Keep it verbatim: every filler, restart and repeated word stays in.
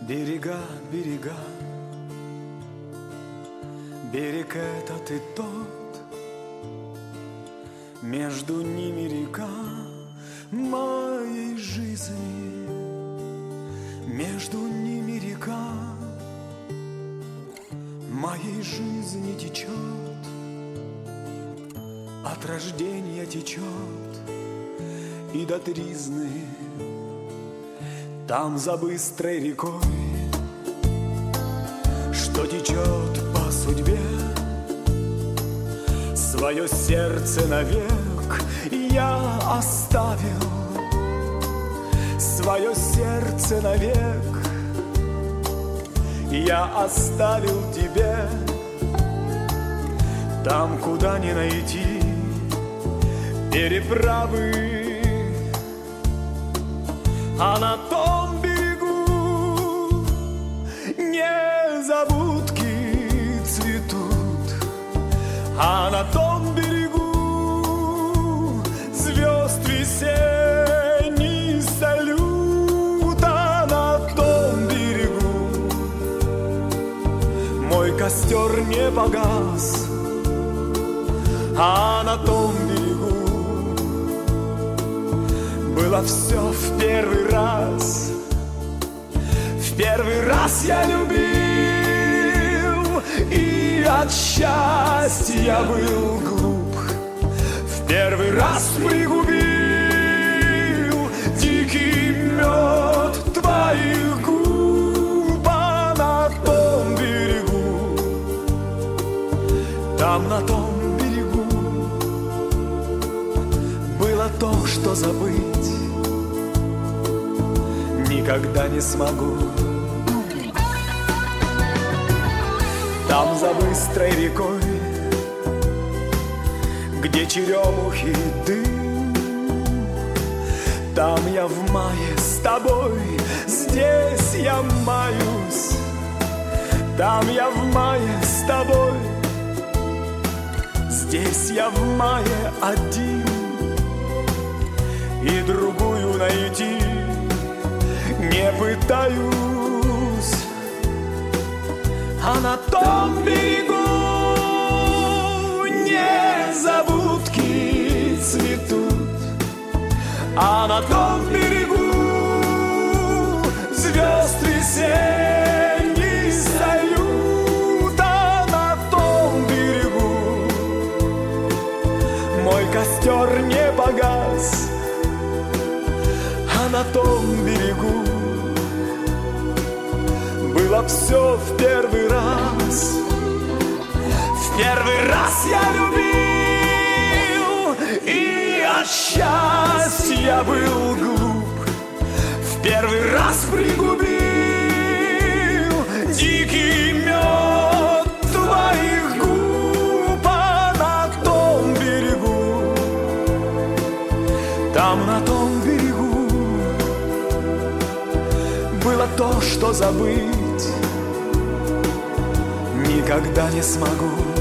Берега, берега, берег этот и тот, между ними река моей жизни, между ними река моей жизни течет, от рождения течет и до тризны. Там за быстрой рекой, что течет по судьбе, свое сердце навек я оставил, свое сердце навек я оставил тебе. Там, куда не найти переправы, а на том берегу незабудки цветут, а на том берегу звезд весенний салют, а на том берегу мой костер не погас, а на том берегу было все в первый раз. В первый раз я любил, и от счастья был глуп. В первый раз пригубил дикий мед твоих губ, а на том берегу, там на том берегу было то, что забыть никогда не смогу. Там за быстрой рекой, где черемухи дым, там я в мае с тобой, здесь я маюсь. Там я в мае с тобой, здесь я в мае один, и другую найти не пытаюсь. А на том берегу незабудки цветут, а на том берегу звезд весенний салют, а на том берегу мой костер не погас, а на том берегу было все в первый раз. В первый раз я любил, и от счастья был глуп. В первый раз пригубил дикий мед твоих губ, а на том берегу, там на том берегу было то, что забыть никогда не смогу.